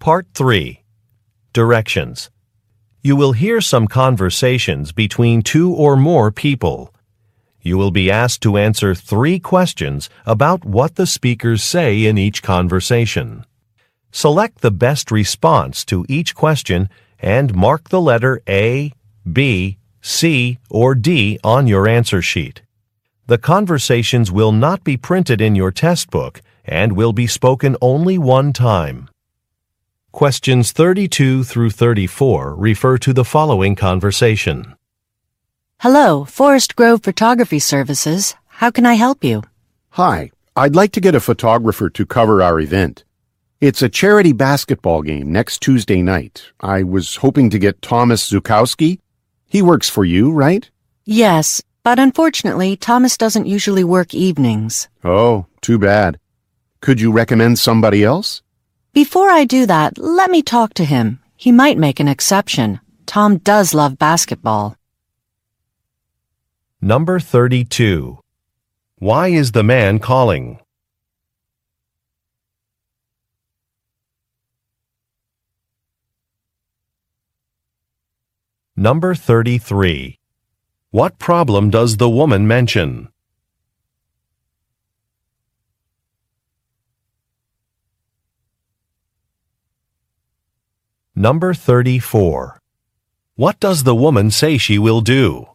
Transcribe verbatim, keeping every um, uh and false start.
Part three. Directions. You will hear some conversations between two or more people. You will be asked to answer three questions about what the speakers say in each conversation. Select the best response to each question and mark the letter A, B, C, or D on your answer sheet. The conversations will not be printed in your test book and will be spoken only one time. Questions thirty-two through thirty-four refer to the following conversation. Hello, Forest Grove Photography Services. How can I help you? Hi, I'd like to get a photographer to cover our event. It's a charity basketball game next Tuesday night. I was hoping to get Thomas Zukowski. He works for you, right? Yes, but unfortunately, Thomas doesn't usually work evenings. Oh, too bad. Could you recommend somebody else? Before I do that, let me talk to him. He might make an exception. Tom does love basketball. Number thirty-two. Why is the man calling? Number thirty-three. What problem does the woman mention? Number thirty-four. What does the woman say she will do?